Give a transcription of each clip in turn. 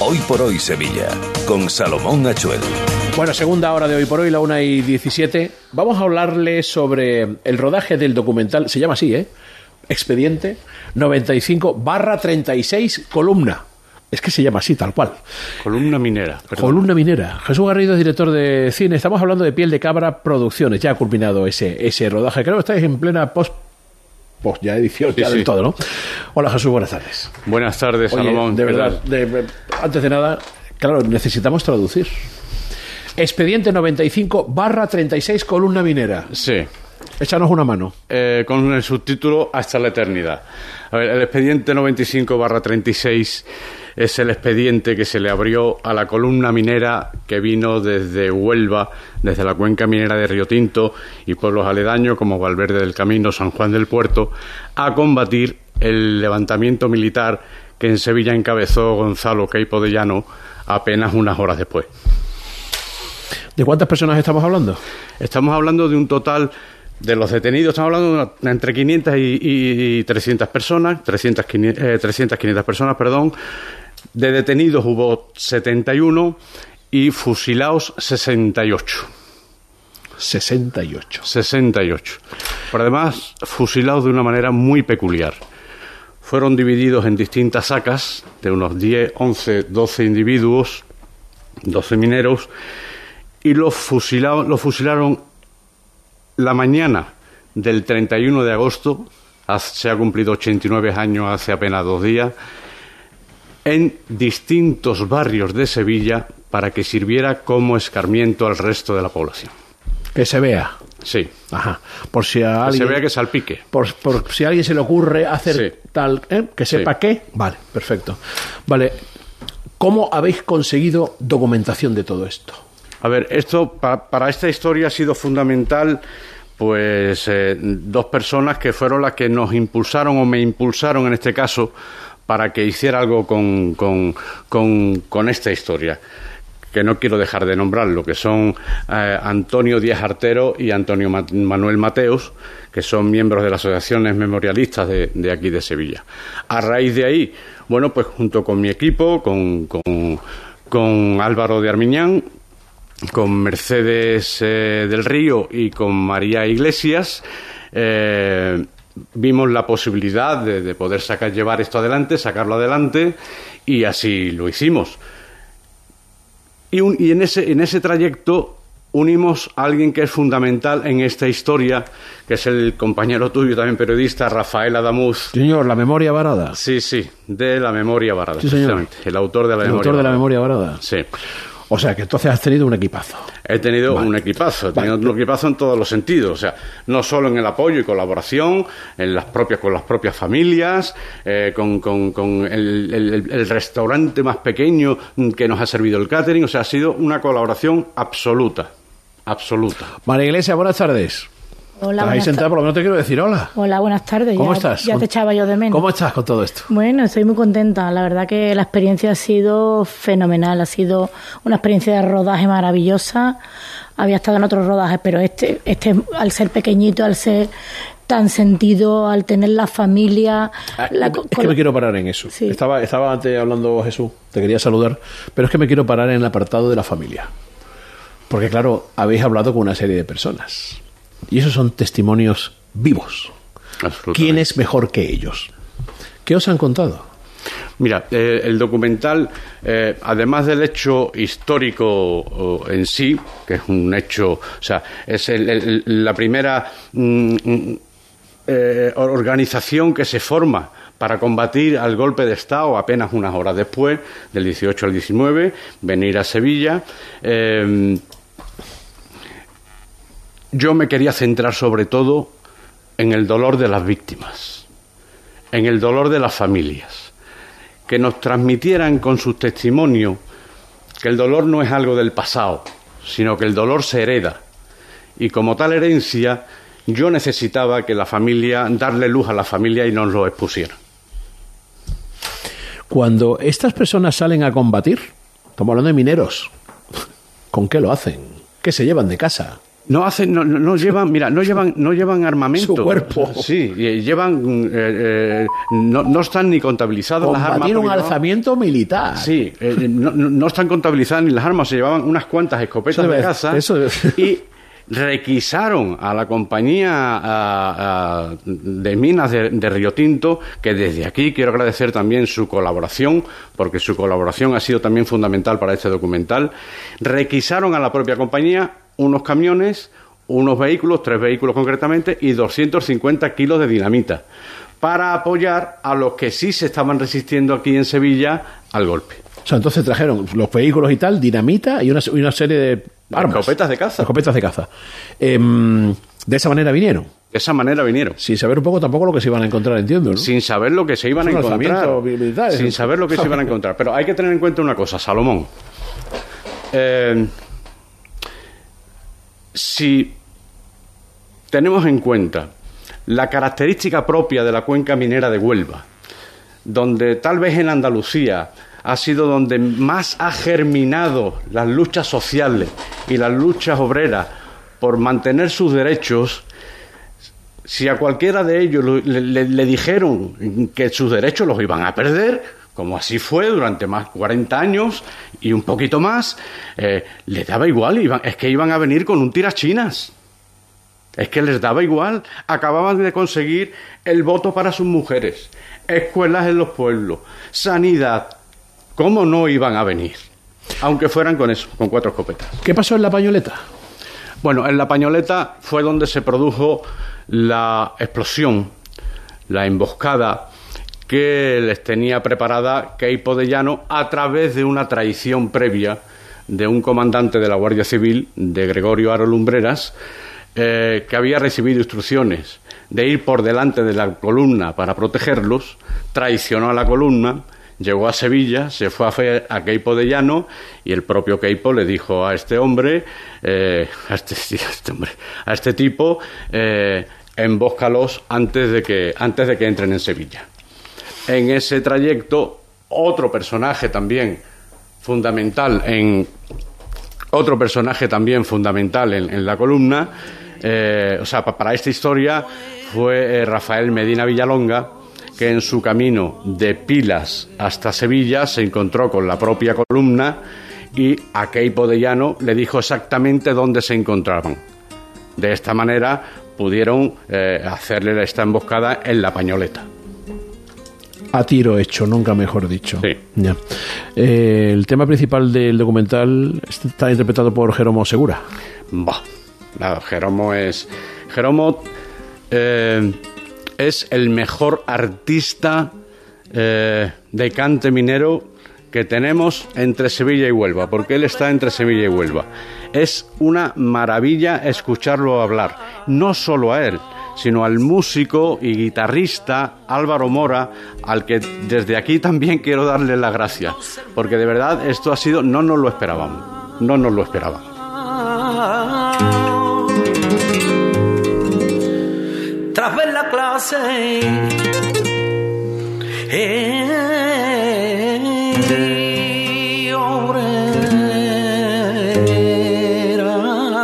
Hoy por Hoy Sevilla, con Salomón Achuel. Bueno, segunda hora de Hoy por Hoy, la 1:17. Vamos a hablarle sobre el rodaje del documental, se llama así, Expediente 95/36 Columna. Es que se llama así, tal cual. Columna Minera. Perdón. Columna Minera. Jesús Garrido es director de cine. Estamos hablando de Piel de Cabra Producciones. Ya ha culminado ese rodaje. Creo que estáis en plena post ya edición, sí, ya del todo, ¿no? Hola Jesús, buenas tardes. Buenas tardes, Salomón. De verdad, antes de nada, claro, necesitamos traducir. Expediente 95/36 Columna Minera. Sí. Échanos una mano. Con el subtítulo Hasta la eternidad. A ver, el expediente 95/36 es el expediente que se le abrió a la columna minera que vino desde Huelva, desde la cuenca minera de Río Tinto y pueblos aledaños como Valverde del Camino, San Juan del Puerto, a combatir el levantamiento militar que en Sevilla encabezó Gonzalo Queipo de Llano apenas unas horas después. ¿De cuántas personas estamos hablando? Estamos hablando de un total de los detenidos, estamos hablando de entre 500 y 300 personas, 500 personas, perdón. De detenidos hubo 71 y fusilados 68. 68. Pero además, fusilados de una manera muy peculiar. Fueron divididos en distintas sacas de unos 10, 11, 12 individuos, 12 mineros, y los fusilaron la mañana del 31 de agosto, se ha cumplido 89 años hace apenas 2 días, en distintos barrios de Sevilla para que sirviera como escarmiento al resto de la población. Que se vea. Sí. Ajá. Por si a alguien, que se vea que salpique. Por si a alguien se le ocurre hacer tal, que sepa qué. Vale, perfecto. Vale. ¿Cómo habéis conseguido documentación de todo esto? A ver, esto para esta historia ha sido fundamental, pues 2 personas que fueron las que nos impulsaron o me impulsaron en este caso para que hiciera algo con esta historia, que no quiero dejar de nombrarlo, que son Antonio Díaz Artero y Antonio Manuel Mateos, que son miembros de las asociaciones memorialistas de aquí de Sevilla. A raíz de ahí, bueno, pues junto con mi equipo, con Álvaro de Armiñán, con Mercedes del Río y con María Iglesias, vimos la posibilidad de poder sacarlo adelante, y así lo hicimos. Y en ese trayecto unimos a alguien que es fundamental en esta historia, que es el compañero tuyo, también periodista, Rafael Adamuz. Señor, La Memoria Varada. Sí, de La Memoria Varada. Sí, señor. El autor de La Memoria Varada. Sí. O sea, que entonces has tenido un equipazo. He tenido un equipazo en todos los sentidos. O sea, no solo en el apoyo y colaboración, con las propias familias, con el restaurante más pequeño que nos ha servido el catering. O sea, ha sido una colaboración absoluta. María Iglesias, buenas tardes. Hola, estás ahí sentada, por lo menos te quiero decir hola. Hola, buenas tardes. ¿Cómo estás? Ya te echaba yo de menos. ¿Cómo estás con todo esto? Bueno, estoy muy contenta. La verdad que la experiencia ha sido fenomenal. Ha sido una experiencia de rodaje maravillosa. Había estado en otros rodajes, pero este al ser pequeñito, al ser tan sentido, al tener la familia... Es que me quiero parar en eso. Sí. Estaba antes hablando Jesús, te quería saludar, pero es que me quiero parar en el apartado de la familia. Porque claro, habéis hablado con una serie de personas. Y esos son testimonios vivos. ¿Quién es mejor que ellos? ¿Qué os han contado? Mira, el documental, además del hecho histórico en sí, que es un hecho, o sea, es la primera organización que se forma para combatir al golpe de Estado apenas unas horas después, del 18 al 19, venir a Sevilla. Yo me quería centrar sobre todo en el dolor de las víctimas, en el dolor de las familias, que nos transmitieran con sus testimonios que el dolor no es algo del pasado, sino que el dolor se hereda, y como tal herencia yo necesitaba que la familia, darle luz a la familia y nos lo expusiera. Cuando estas personas salen a combatir, estamos hablando de mineros, ¿con qué lo hacen? ¿Qué se llevan de casa? No llevan armamento. Su cuerpo. Sí, llevan no están ni contabilizadas las armas. Tiene un alzamiento militar. Sí, no están contabilizadas ni las armas, se llevaban unas cuantas escopetas de caza y requisaron a la compañía de minas de Río Tinto, que desde aquí quiero agradecer también su colaboración, porque su colaboración ha sido también fundamental para este documental. Requisaron a la propia compañía unos camiones, unos vehículos, 3 vehículos concretamente, y 250 kilos de dinamita, para apoyar a los que sí se estaban resistiendo aquí en Sevilla al golpe. O sea, entonces trajeron los vehículos y tal, dinamita y una serie de armas. Escopetas de caza. Escopetas de caza. De esa manera vinieron. De esa manera vinieron. Sin saber un poco tampoco lo que se iban a encontrar, entiendo, ¿no? Sin saber lo que se iban a encontrar. Militar, sin saber lo que se iban a encontrar. Pero hay que tener en cuenta una cosa, Salomón. Si tenemos en cuenta la característica propia de la cuenca minera de Huelva, donde tal vez en Andalucía ha sido donde más ha germinado las luchas sociales y las luchas obreras por mantener sus derechos, si a cualquiera de ellos le dijeron que sus derechos los iban a perder, como así fue durante más 40 años y un poquito más, les daba igual, es que iban a venir con un tirachinas. Es que les daba igual. Acababan de conseguir el voto para sus mujeres, escuelas en los pueblos, sanidad. ¿Cómo no iban a venir? Aunque fueran con eso, con 4 escopetas. ¿Qué pasó en La Pañoleta? Bueno, en La Pañoleta fue donde se produjo la explosión, la emboscada que les tenía preparada Queipo de Llano a través de una traición previa de un comandante de la Guardia Civil, de Gregorio Haro Lumbreras, que había recibido instrucciones de ir por delante de la columna para protegerlos, traicionó a la columna, llegó a Sevilla, se fue a Queipo de Llano y el propio Queipo le dijo a este hombre, a este tipo, embóscalos antes de que entren en Sevilla. En ese trayecto, otro personaje también fundamental en la columna, para esta historia, fue Rafael Medina Villalonga, que en su camino de Pilas hasta Sevilla se encontró con la propia columna y a Queipo de Llano le dijo exactamente dónde se encontraban. De esta manera pudieron hacerle esta emboscada en La Pañoleta. A tiro hecho, nunca mejor dicho. Sí. Ya. El tema principal del documental está interpretado por Jeromo Segura. Nada, Jeromo es el mejor artista de cante minero que tenemos entre Sevilla y Huelva, porque él está entre Sevilla y Huelva. Es una maravilla escucharlo hablar, no solo a él, sino al músico y guitarrista Álvaro Mora, al que desde aquí también quiero darle las gracias, porque de verdad esto ha sido, no nos lo esperaban. Tras ver la clase obrera,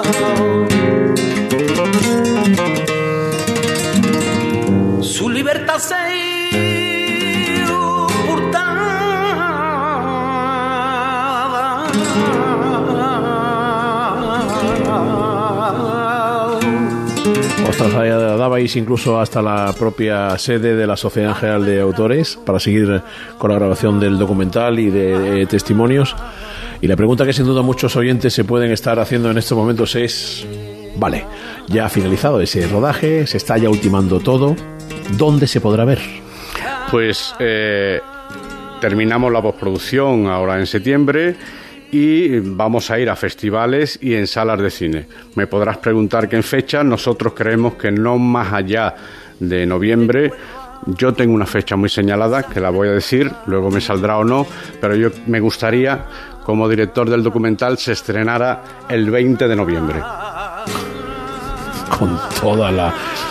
su libertad se hurtada. Os trasladabais incluso hasta la propia sede de la Sociedad General de Autores para seguir con la grabación del documental y de testimonios. Y la pregunta que sin duda muchos oyentes se pueden estar haciendo en estos momentos es: vale, ya ha finalizado ese rodaje, se está ya ultimando todo, ¿dónde se podrá ver? Pues terminamos la postproducción ahora en septiembre y vamos a ir a festivales y en salas de cine. Me podrás preguntar qué fecha. Nosotros creemos que no más allá de noviembre. Yo tengo una fecha muy señalada, que la voy a decir, luego me saldrá o no, pero yo me gustaría, como director del documental, se estrenara el 20 de noviembre.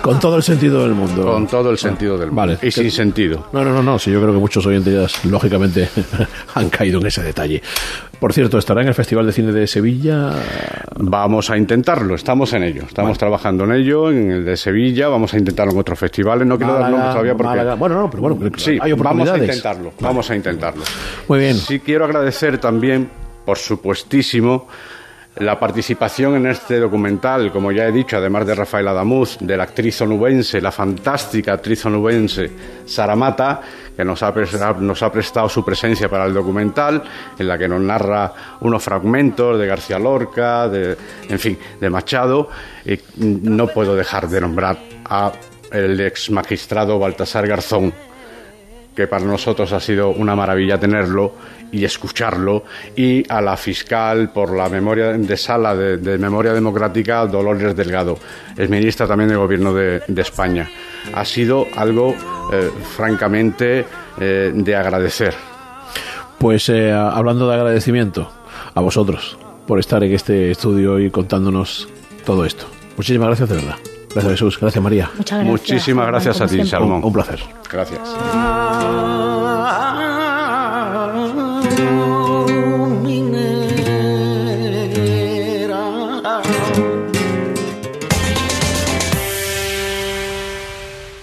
Con todo el sentido del mundo. Con todo el sentido del mundo. Vale. Y sin sentido. No. Sí, yo creo que muchos oyentes, lógicamente, han caído en ese detalle. Por cierto, ¿estará en el Festival de Cine de Sevilla? Vamos a intentarlo, estamos en ello. Estamos trabajando en ello, en el de Sevilla. Vamos a intentarlo en otros festivales. No quiero dar nombres todavía porque... Sí, hay oportunidades. Vamos a intentarlo. Muy bien. Sí, quiero agradecer también, por supuestísimo, la participación en este documental, como ya he dicho, además de Rafael Adamuz, de la actriz onubense, la fantástica actriz onubense Sara Mata, que nos ha prestado su presencia para el documental, en la que nos narra unos fragmentos de García Lorca, de Machado. No puedo dejar de nombrar a el ex magistrado Baltasar Garzón, que para nosotros ha sido una maravilla tenerlo y escucharlo, y a la fiscal por la memoria de Sala de Memoria Democrática, Dolores Delgado, es ministra también del Gobierno de España. Ha sido algo francamente de agradecer. Pues hablando de agradecimiento a vosotros por estar en este estudio y contándonos todo esto. Muchísimas gracias, de verdad. Gracias, Jesús. Gracias, María. Muchas gracias. Muchísimas gracias a ti, Salomón. Un placer. Gracias.